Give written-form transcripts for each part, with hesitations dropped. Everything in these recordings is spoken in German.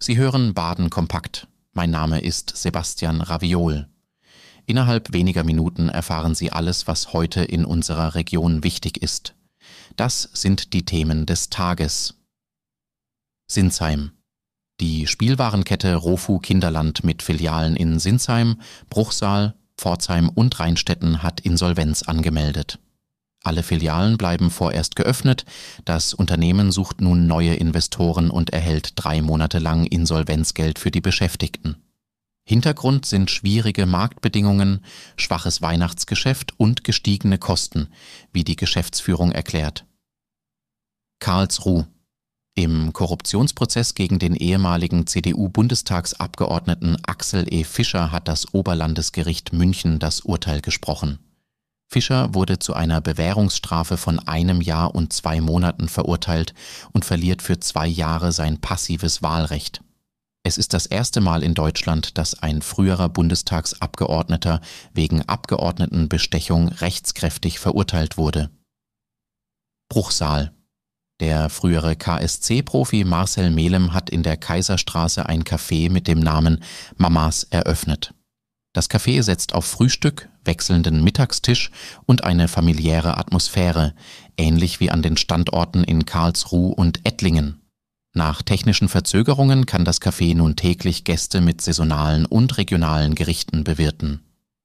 Sie hören Baden kompakt. Mein Name ist Sebastian Raviol. Innerhalb weniger Minuten erfahren Sie alles, was heute in unserer Region wichtig ist. Das sind die Themen des Tages. Sinsheim. Die Spielwarenkette Rofu Kinderland mit Filialen in Sinsheim, Bruchsal, Pforzheim und Rheinstetten hat Insolvenz angemeldet. Alle Filialen bleiben vorerst geöffnet. Das Unternehmen sucht nun neue Investoren und erhält 3 Monate lang Insolvenzgeld für die Beschäftigten. Hintergrund sind schwierige Marktbedingungen, schwaches Weihnachtsgeschäft und gestiegene Kosten, wie die Geschäftsführung erklärt. Karlsruhe. Im Korruptionsprozess gegen den ehemaligen CDU-Bundestagsabgeordneten Axel E. Fischer hat das Oberlandesgericht München das Urteil gesprochen. Fischer wurde zu einer Bewährungsstrafe von 1 Jahr und 2 Monaten verurteilt und verliert für 2 Jahre sein passives Wahlrecht. Es ist das erste Mal in Deutschland, dass ein früherer Bundestagsabgeordneter wegen Abgeordnetenbestechung rechtskräftig verurteilt wurde. Bruchsal. Der frühere KSC-Profi Marcel Melem hat in der Kaiserstraße ein Café mit dem Namen Mamas eröffnet. Das Café setzt auf Frühstück, wechselnden Mittagstisch und eine familiäre Atmosphäre, ähnlich wie an den Standorten in Karlsruhe und Ettlingen. Nach technischen Verzögerungen kann das Café nun täglich Gäste mit saisonalen und regionalen Gerichten bewirten.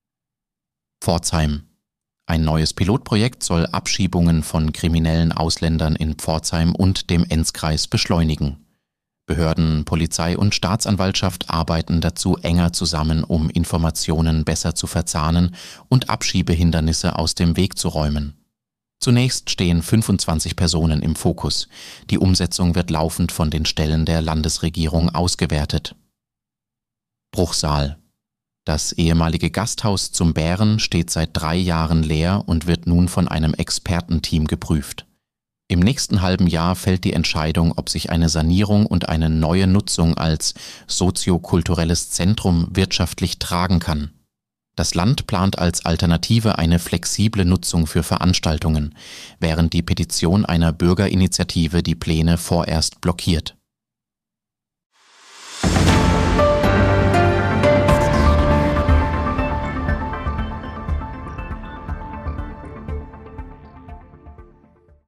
Pforzheim. Ein neues Pilotprojekt soll Abschiebungen von kriminellen Ausländern in Pforzheim und dem Enzkreis beschleunigen. Behörden, Polizei und Staatsanwaltschaft arbeiten dazu enger zusammen, um Informationen besser zu verzahnen und Abschiebehindernisse aus dem Weg zu räumen. Zunächst stehen 25 Personen im Fokus. Die Umsetzung wird laufend von den Stellen der Landesregierung ausgewertet. Bruchsal. Das ehemalige Gasthaus zum Bären steht seit 3 Jahren leer und wird nun von einem Expertenteam geprüft. Im nächsten halben Jahr fällt die Entscheidung, ob sich eine Sanierung und eine neue Nutzung als soziokulturelles Zentrum wirtschaftlich tragen kann. Das Land plant als Alternative eine flexible Nutzung für Veranstaltungen, während die Petition einer Bürgerinitiative die Pläne vorerst blockiert.